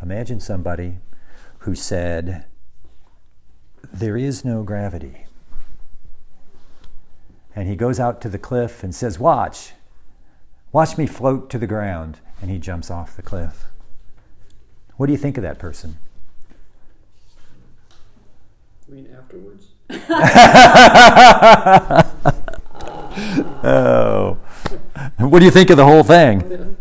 Imagine somebody who said, there is no gravity. And he goes out to the cliff and says, watch me float to the ground. And he jumps off the cliff. What do you think of that person? You mean afterwards? Oh. What do you think of the whole thing?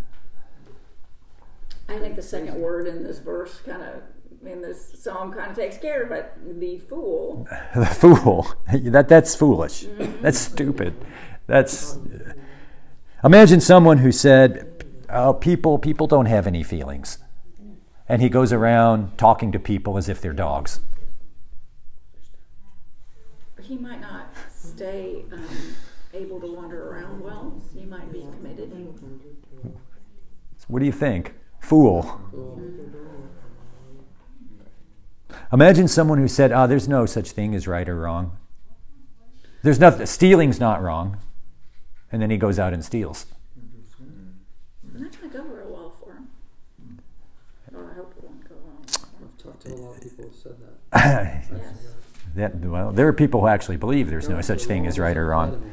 I think the second word in this verse in this psalm kind of takes care of it. The fool. The fool. That's foolish. Mm-hmm. That's stupid. Imagine someone who said, oh, people don't have any feelings. And he goes around talking to people as if they're dogs. He might not stay able to wander around well. He might be committed. What do you think? Fool. Imagine someone who said, there's no such thing as right or wrong. There's nothing. Stealing's not wrong. And then he goes out and steals. Not going to go real well for him. Or I hope it won't go well. I've talked to a lot of people who said that. Yes. Well, there are people who actually believe there's no such thing as right or wrong.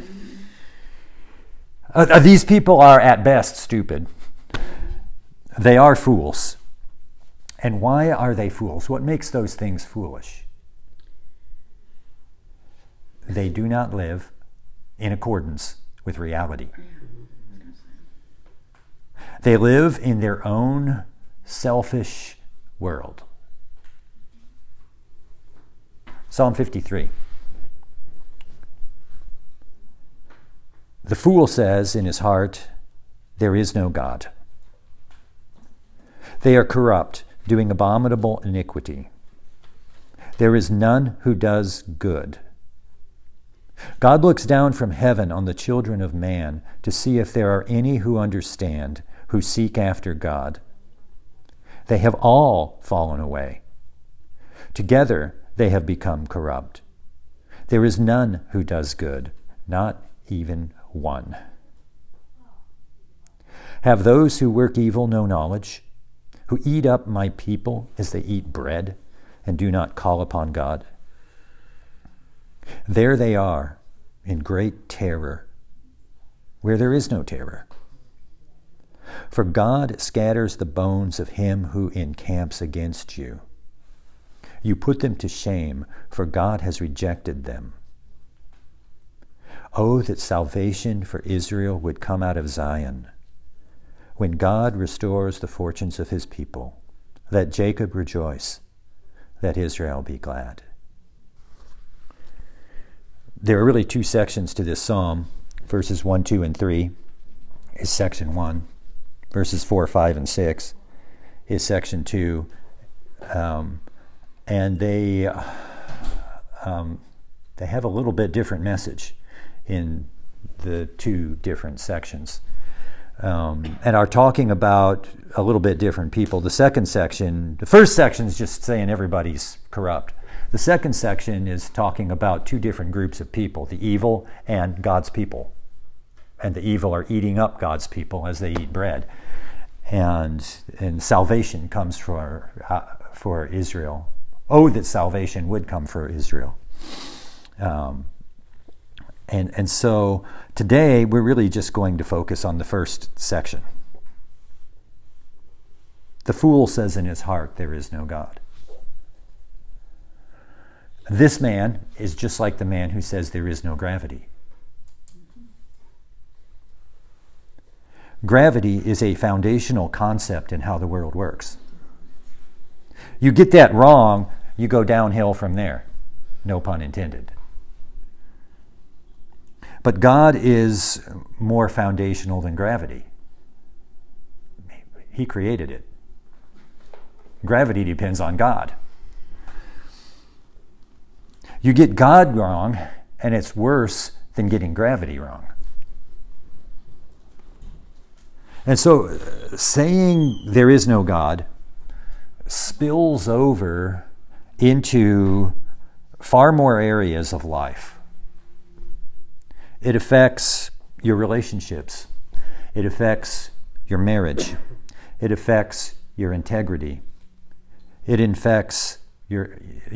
These people are at best stupid. They are fools. And why are they fools? What makes those things foolish? They do not live in accordance with reality. They live in their own selfish world. Psalm 53. The fool says in his heart, there is no God. They are corrupt, doing abominable iniquity. There is none who does good. God looks down from heaven on the children of man to see if there are any who understand, who seek after God. They have all fallen away. Together they have become corrupt. There is none who does good, not even one. Have those who work evil no knowledge, who eat up my people as they eat bread and do not call upon God? There they are in great terror, where there is no terror. For God scatters the bones of him who encamps against you. You put them to shame, for God has rejected them. Oh, that salvation for Israel would come out of Zion. When God restores the fortunes of his people, let Jacob rejoice, let Israel be glad. There are really two sections to this psalm. Verses 1, 2, and 3 is section 1. Verses 4, 5, and 6 is section 2. And they have a little bit different message in the two different sections. And are talking about a little bit different people. The first section is just saying everybody's corrupt. The second section is talking about two different groups of people, the evil and God's people. And the evil are eating up God's people as they eat bread. And salvation comes for Israel. Oh, that salvation would come for Israel. And so today we're really just going to focus on the first section. The fool says in his heart, there is no God. This man is just like the man who says there is no gravity. Gravity is a foundational concept in how the world works. You get that wrong, you go downhill from there. No pun intended. But God is more foundational than gravity. He created it. Gravity depends on God. You get God wrong, and it's worse than getting gravity wrong. And so saying there is no God spills over into far more areas of life. It affects your relationships. It affects your marriage. It affects your integrity. It affects your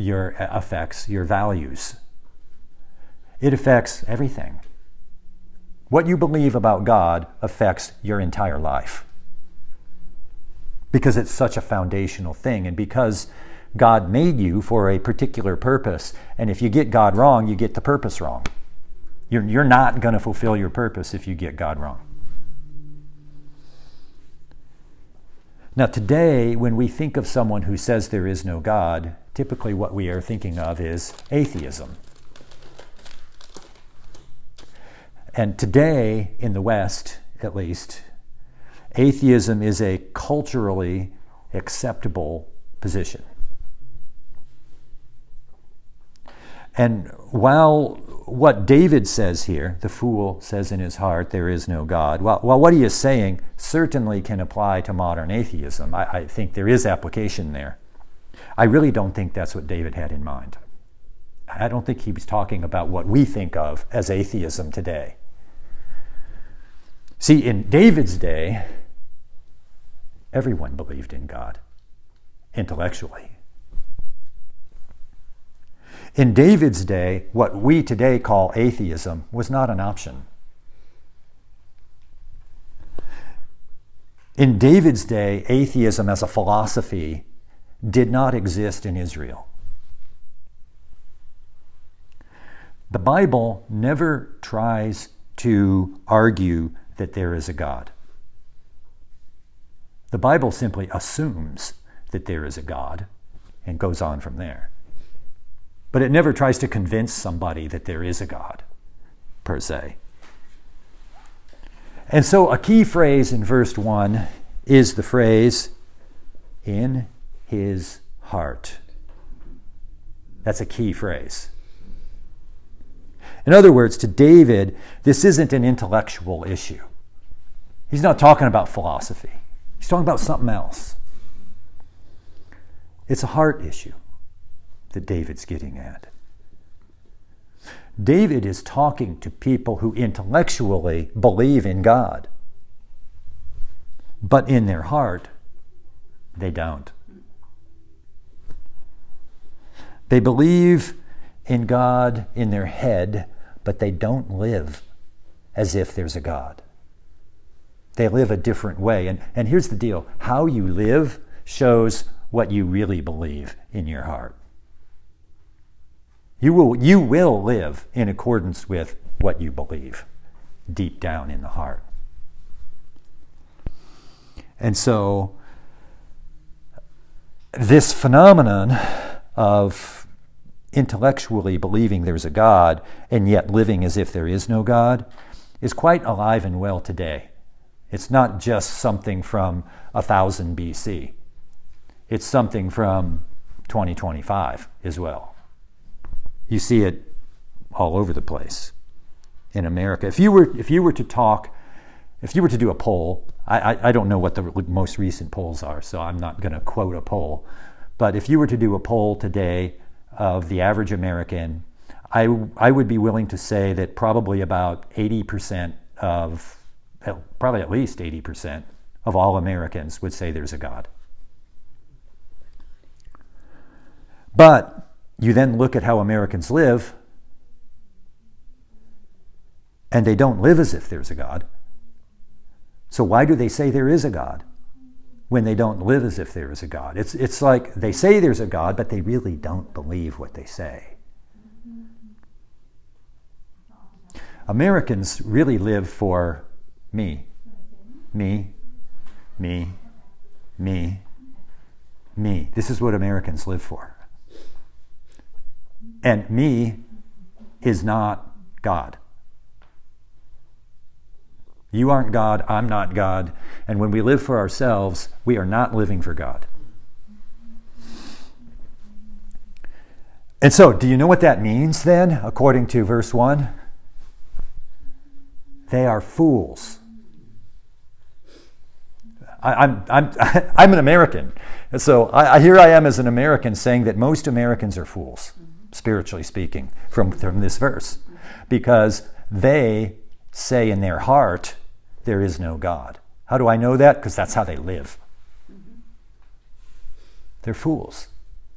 values. It affects everything. What you believe about God affects your entire life. Because it's such a foundational thing, and because God made you for a particular purpose, and if you get God wrong, you get the purpose wrong. You're not going to fulfill your purpose if you get God wrong. Now today, when we think of someone who says there is no God, typically what we are thinking of is atheism. And today, in the West at least, atheism is a culturally acceptable position. And while what David says here, the fool says in his heart, there is no God, well, what he is saying certainly can apply to modern atheism. I think there is application there. I really don't think that's what David had in mind. I don't think he was talking about what we think of as atheism today. See, in David's day, everyone believed in God, intellectually. In David's day, what we today call atheism was not an option. In David's day, atheism as a philosophy did not exist in Israel. The Bible never tries to argue that there is a God. The Bible simply assumes that there is a God and goes on from there. But it never tries to convince somebody that there is a God, per se. And so a key phrase in verse 1 is the phrase, in his heart. That's a key phrase. In other words, to David, this isn't an intellectual issue. He's not talking about philosophy. He's talking about something else. It's a heart issue that David's getting at. David is talking to people who intellectually believe in God, but in their heart, they don't. They believe in God in their head, but they don't live as if there's a God. They live a different way. And here's the deal. How you live shows what you really believe in your heart. You will live in accordance with what you believe deep down in the heart. And so this phenomenon of intellectually believing there's a God and yet living as if there is no God is quite alive and well today. It's not just something from 1000 BC. It's something from 2025 as well. You see it all over the place in America. If you were to do a poll, I don't know what the most recent polls are, so I'm not going to quote a poll. But if you were to do a poll today of the average American, I would be willing to say that probably about 80% of, probably at least 80% of all Americans would say there's a God. But you then look at how Americans live, and they don't live as if there's a God. So why do they say there is a God when they don't live as if there is a God? It's like they say there's a God, but they really don't believe what they say. Americans really live for me, me, me, me, me. This is what Americans live for. And me is not God. You aren't God, I'm not God. And when we live for ourselves, we are not living for God. And so, do you know what that means then, according to verse 1? They are fools. I'm an American. So here I am as an American saying that most Americans are fools, spiritually speaking, from this verse. Because they say in their heart, there is no God. How do I know that? Because that's how they live. They're fools.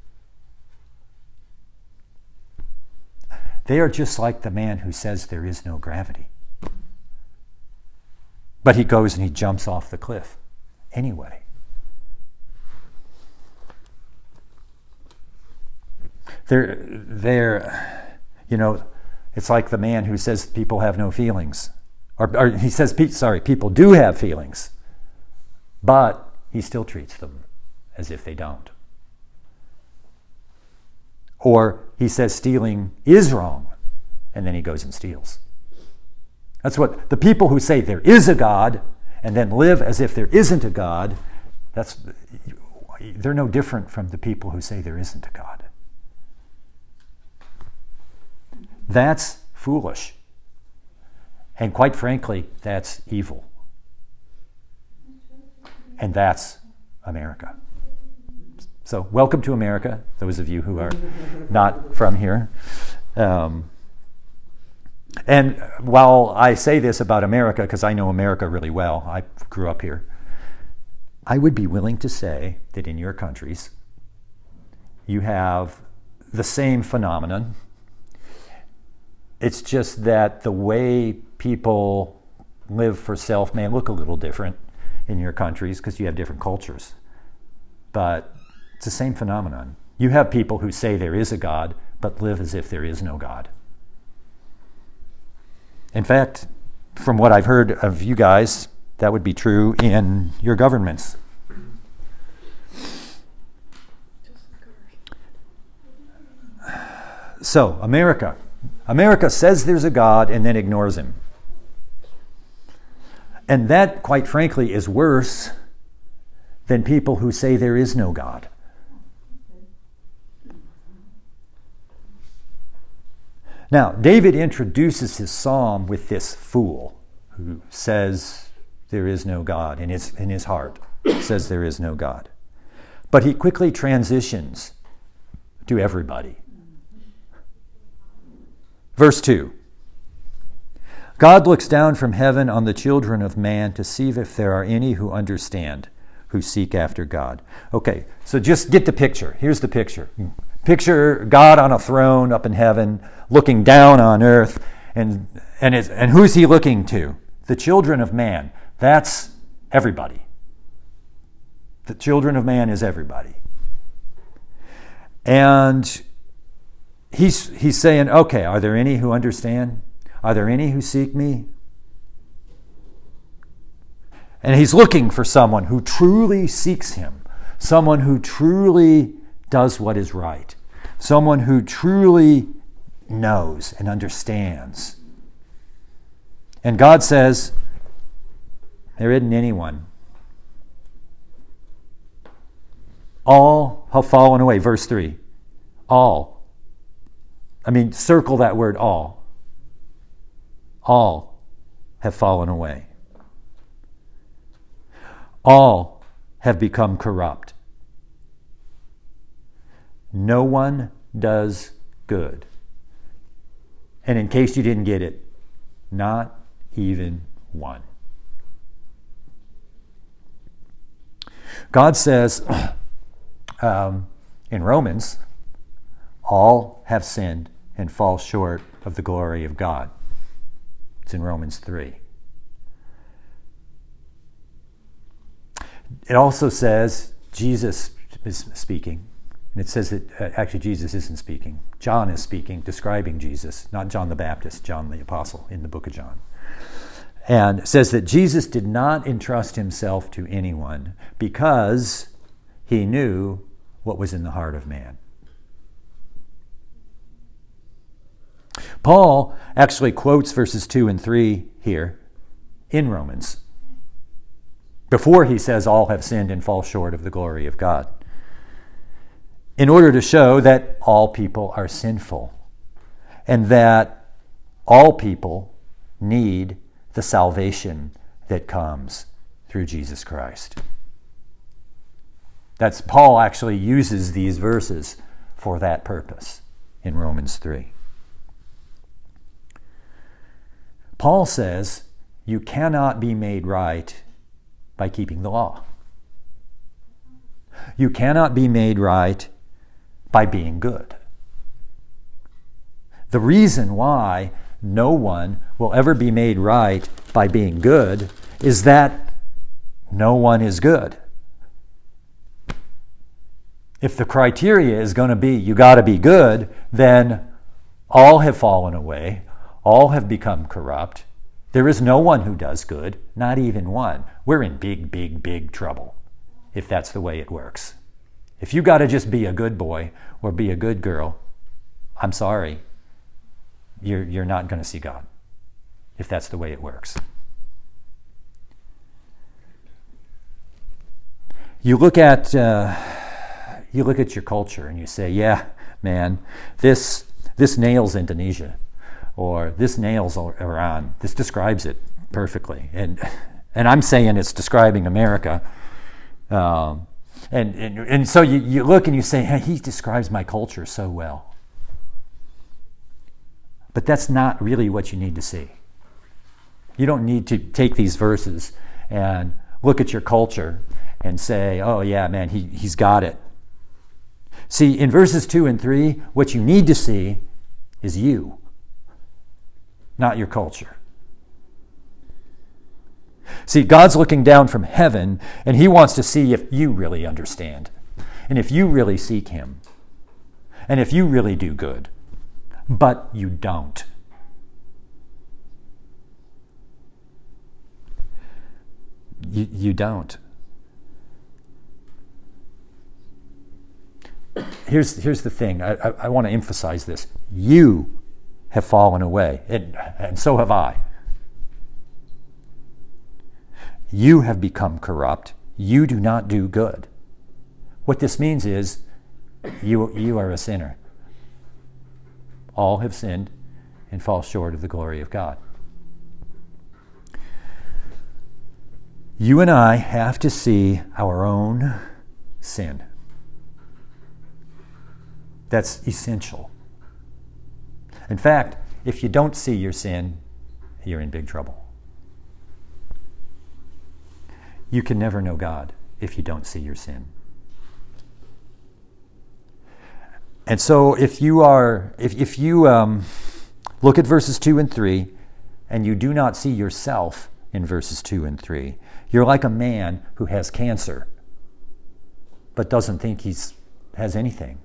They are just like the man who says there is no gravity. But he goes and he jumps off the cliff anyway. They're, it's like the man who says people have no feelings. Or he says, people do have feelings, but he still treats them as if they don't. Or he says stealing is wrong, and then he goes and steals. That's what the people who say there is a God and then live as if there isn't a God, they're no different from the people who say there isn't a God. That's foolish. And quite frankly, that's evil. And that's America. So welcome to America, those of you who are not from here. And while I say this about America, because I know America really well, I grew up here, I would be willing to say that in your countries, you have the same phenomenon. It's just that the way people live for self may look a little different in your countries because you have different cultures. But it's the same phenomenon. You have people who say there is a God, but live as if there is no God. In fact, from what I've heard of you guys, that would be true in your governments. So, America. America says there's a God and then ignores him. And that, quite frankly, is worse than people who say there is no God. Now, David introduces his psalm with this fool who says there is no God in his heart, says there is no God. But he quickly transitions to everybody. Verse 2. God looks down from heaven on the children of man to see if there are any who understand, who seek after God. Okay, so just get the picture. Here's the picture. Picture God on a throne up in heaven, looking down on earth, and who's he looking to? The children of man. That's everybody. The children of man is everybody. And he's saying, okay, are there any who understand? Are there any who seek me? And he's looking for someone who truly seeks him, someone who truly does what is right, someone who truly knows and understands. And God says, there isn't anyone. All have fallen away. Verse 3. All. Circle that word, all. All have fallen away. All have become corrupt. No one does good. And in case you didn't get it, not even one. God says in Romans, all have sinned and fall short of the glory of God. It's in Romans 3. It also says, Jesus is speaking. And it says that actually Jesus isn't speaking. John is speaking, describing Jesus, not John the Baptist, John the Apostle in the book of John. And it says that Jesus did not entrust himself to anyone because he knew what was in the heart of man. Paul actually quotes verses 2 and 3 here in Romans before he says all have sinned and fall short of the glory of God, in order to show that all people are sinful and that all people need the salvation that comes through Jesus Christ. That's Paul actually uses these verses for that purpose in Romans 3. Paul says you cannot be made right by keeping the law. You cannot be made right by being good. The reason why no one will ever be made right by being good is that no one is good. If the criteria is going to be you got to be good, then all have fallen away, all have become corrupt. There is no one who does good, not even one. We're in big, big, big trouble if that's the way it works. If you got to just be a good boy or be a good girl, I'm sorry, you're not going to see God if that's the way it works. You look at your culture and you say, yeah, man, this nails Indonesia, or this nails Iran. This describes it perfectly. And I'm saying it's describing America. And so you look and you say, hey, he describes my culture so well. But that's not really what you need to see. You don't need to take these verses and look at your culture and say, oh yeah, man, he's got it. See, in verses 2 and 3, what you need to see is you, not your culture. See, God's looking down from heaven, and he wants to see if you really understand, and if you really seek him, and if you really do good. But you don't. You don't. Here's the thing. I want to emphasize this. You have fallen away, and so have I. You have become corrupt. You do not do good. What this means is you are a sinner. All have sinned and fall short of the glory of God. You and I have to see our own sin. That's essential. In fact, if you don't see your sin, you're in big trouble. You can never know God if you don't see your sin. And so if you look at verses 2 and 3 and you do not see yourself in verses 2 and 3, you're like a man who has cancer but doesn't think he has anything.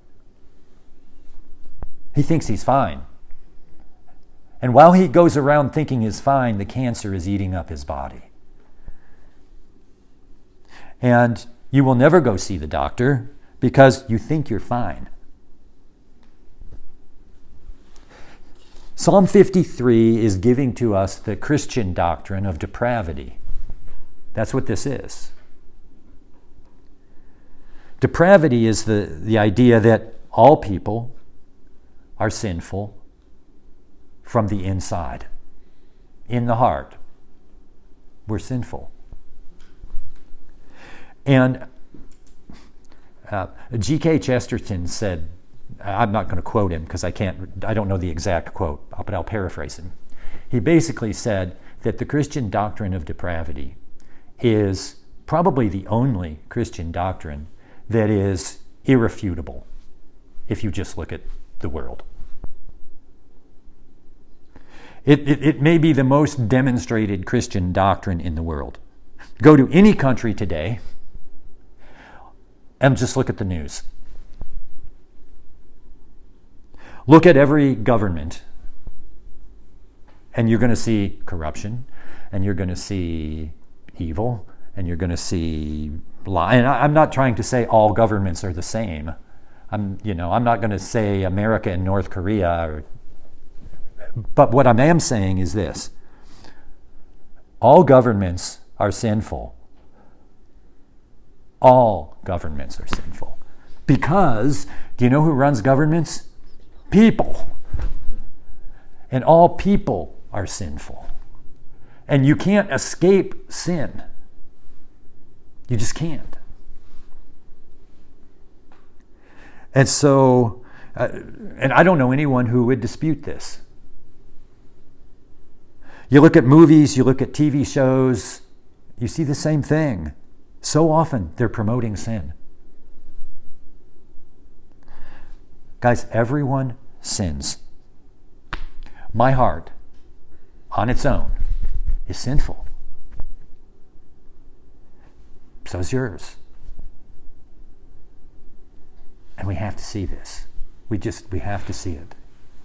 He thinks he's fine. And while he goes around thinking he's fine, the cancer is eating up his body. And you will never go see the doctor because you think you're fine. Psalm 53 is giving to us the Christian doctrine of depravity. That's what this is. Depravity is the idea that all people are sinful from the inside. In the heart, we're sinful. And G.K. Chesterton said, I'm not going to quote him because I don't know the exact quote, but I'll paraphrase him. He basically said that the Christian doctrine of depravity is probably the only Christian doctrine that is irrefutable if you just look at the world. It may be the most demonstrated Christian doctrine in the world. Go to any country today and just look at the news. Look at every government, and you're going to see corruption, and you're going to see evil, and you're going to see lie. And I'm not trying to say all governments are the same. I'm not going to say America and North Korea. But what I am saying is this: all governments are sinful. All governments are sinful. Because, do you know who runs governments? People. And all people are sinful. And you can't escape sin. You just can't. And so, and I don't know anyone who would dispute this. You look at movies, you look at TV shows, you see the same thing. So often they're promoting sin. Guys, everyone sins. My heart, on its own, is sinful. So is yours. And we have to see this. We have to see it.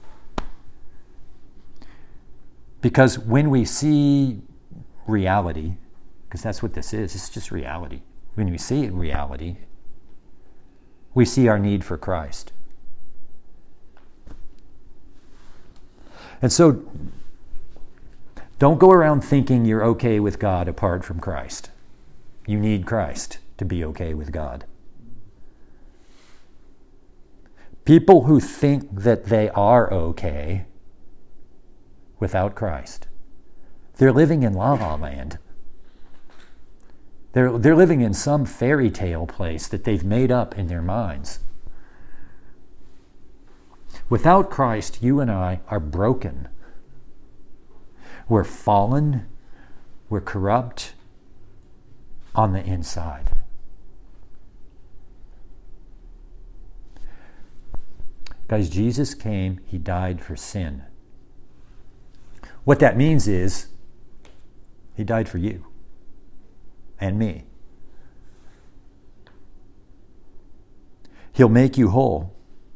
Because when we see reality, because that's what this is, it's just reality. When we see reality, we see our need for Christ. And so, don't go around thinking you're okay with God apart from Christ. You need Christ to be okay with God. People who think that they are okay without Christ, they're living in La La Land. They're living in some fairy tale place that they've made up in their minds. Without Christ, you and I are broken. We're fallen. We're corrupt on the inside. Guys, Jesus came, he died for sin. What that means is, he died for you and me. He'll make you whole.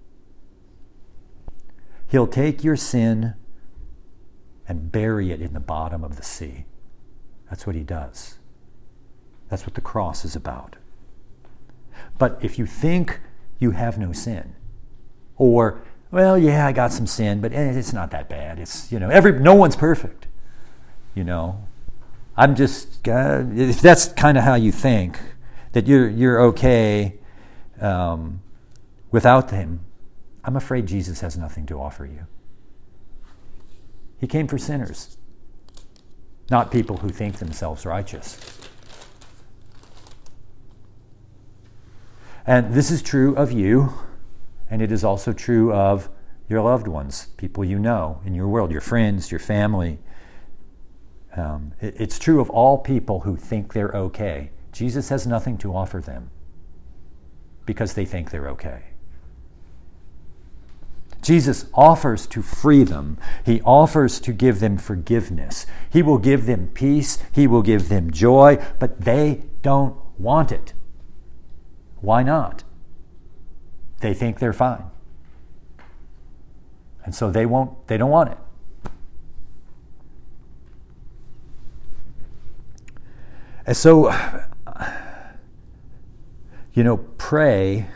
He'll take your sin and bury it in the bottom of the sea. That's what he does. That's what the cross is about. But if you think you have no sin, or, well, yeah, I got some sin, but it's not that bad. It's, no one's perfect. I'm just, if that's kind of how you think, that you're okay without him, I'm afraid Jesus has nothing to offer you. He came for sinners, not people who think themselves righteous. And this is true of you, and it is also true of your loved ones, people you know in your world, your friends, your family. It's true of all people who think they're okay. Jesus has nothing to offer them because they think they're okay. Jesus offers to free them. He offers to give them forgiveness. He will give them peace. He will give them joy, but they don't want it. Why not? They think they're fine. And so they don't want it. And so, pray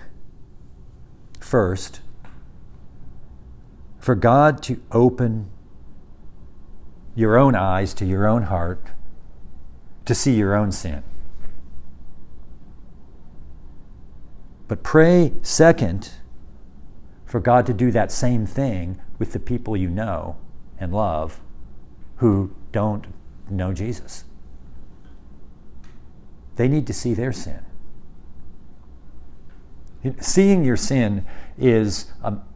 first for God to open your own eyes to your own heart to see your own sin. But pray second for God to do that same thing with the people you know and love who don't know Jesus. They need to see their sin. Seeing your sin is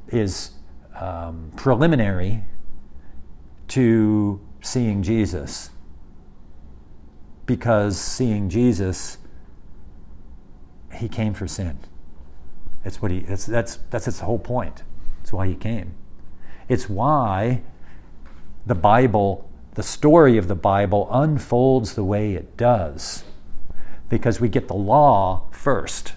preliminary to seeing Jesus, because seeing Jesus, he came for sin. That's its whole point. That's why he came. It's why the Bible, the story of the Bible, unfolds the way it does, because we get the law first.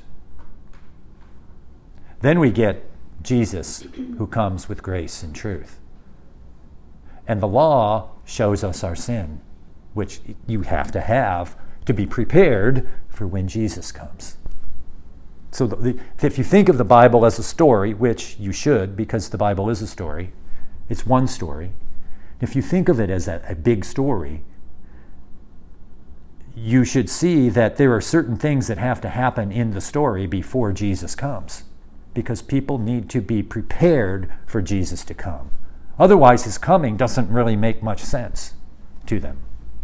Then we get Jesus, who comes with grace and truth. And the law shows us our sin, which you have to be prepared for when Jesus comes. So if you think of the Bible as a story, which you should, because the Bible is a story, it's one story. If you think of it as a big story, you should see that there are certain things that have to happen in the story before Jesus comes, because people need to be prepared for Jesus to come. Otherwise, his coming doesn't really make much sense to them.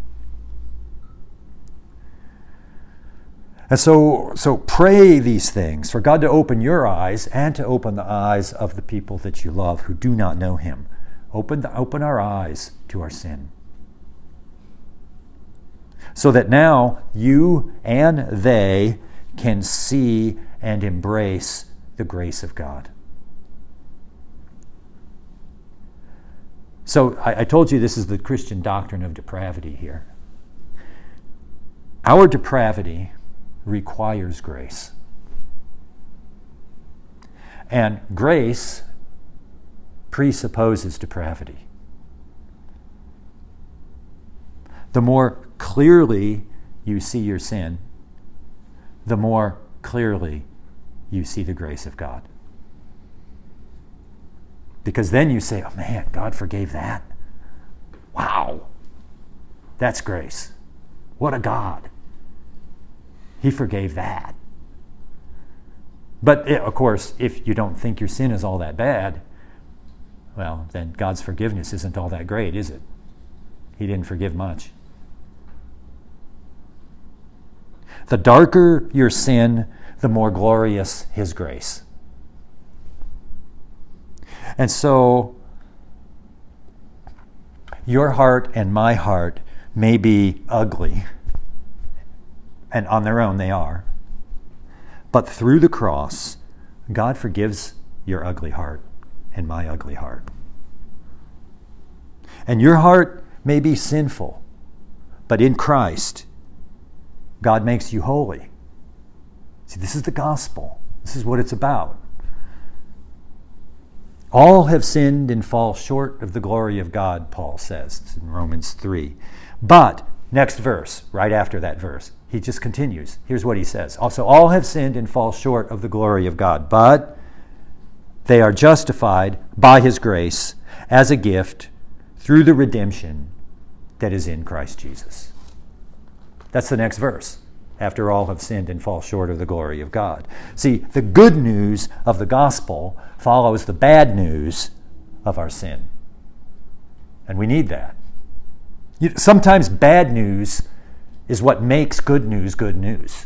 And so pray these things for God to open your eyes and to open the eyes of the people that you love who do not know him. Open our eyes to our sin, so that now you and they can see and embrace the grace of God. So I told you this is the Christian doctrine of depravity here. Our depravity requires grace. And grace presupposes depravity. The more clearly you see your sin, the more clearly you see the grace of God. Because then you say, oh man, God forgave that. Wow. That's grace. What a God. He forgave that. But of course, if you don't think your sin is all that bad, well, then God's forgiveness isn't all that great, is it? He didn't forgive much. The darker your sin, the more glorious His grace. And so, your heart and my heart may be ugly, and on their own they are. But through the cross, God forgives your ugly heart and my ugly heart. And your heart may be sinful, but in Christ, God makes you holy. See, this is the gospel. This is what it's about. All have sinned and fall short of the glory of God, Paul says in Romans 3. But, next verse, right after that verse, he just continues. Here's what he says. Also, all have sinned and fall short of the glory of God, but they are justified by His grace as a gift through the redemption that is in Christ Jesus. That's the next verse. After all have sinned and fall short of the glory of God. See, the good news of the gospel follows the bad news of our sin. And we need that. Sometimes bad news is what makes good news good news.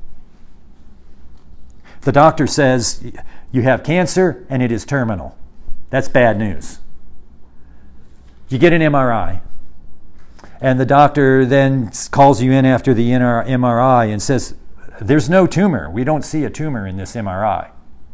The doctor says you have cancer and it is terminal. That's bad news. You get an MRI. And the doctor then calls you in after the MRI and says, there's no tumor. We don't see a tumor in this MRI.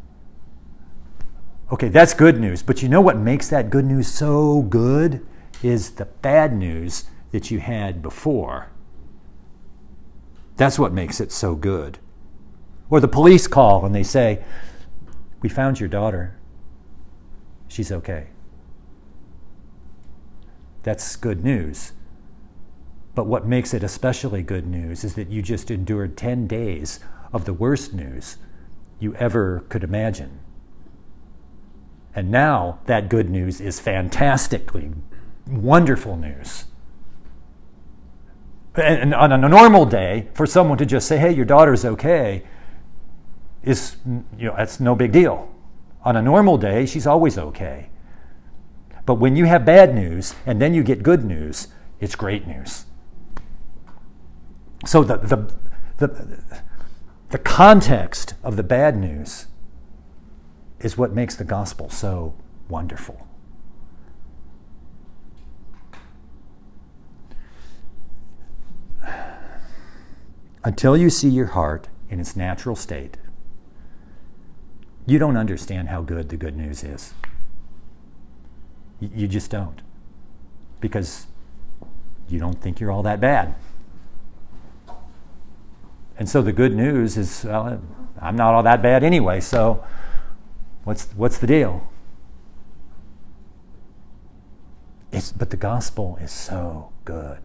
Okay, that's good news. But you know what makes that good news so good is the bad news that you had before. That's what makes it so good. Or the police call and they say, we found your daughter. She's okay. That's good news. But what makes it especially good news is that you just endured 10 days of the worst news you ever could imagine. And now that good news is fantastically wonderful news. And on a normal day, for someone to just say, hey, your daughter's okay, is, that's no big deal. On a normal day, she's always okay. But when you have bad news and then you get good news, it's great news. So the context of the bad news is what makes the gospel so wonderful. Until you see your heart in its natural state, you don't understand how good the good news is. You just don't. Because you don't think you're all that bad. And so the good news is, well, I'm not all that bad anyway, so what's the deal? But the gospel is so good.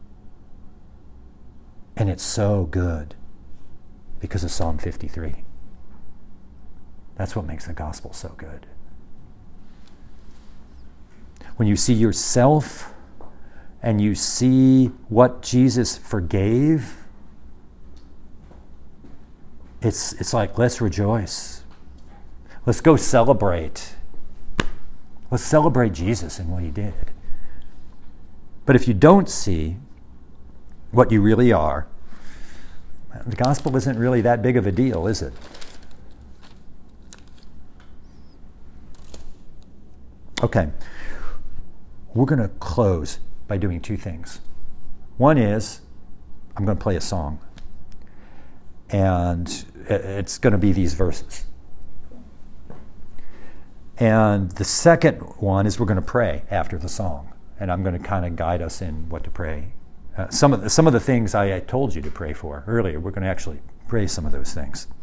And it's so good because of Psalm 53. That's what makes the gospel so good. When you see yourself and you see what Jesus forgave, it's like, let's rejoice. Let's go celebrate. Let's celebrate Jesus and what He did. But if you don't see what you really are, the gospel isn't really that big of a deal, is it? Okay. We're going to close by doing two things. One is, I'm going to play a song. And it's going to be these verses. And the second one is we're going to pray after the song. And I'm going to kind of guide us in what to pray. Some of the things I told you to pray for earlier, we're going to actually pray some of those things.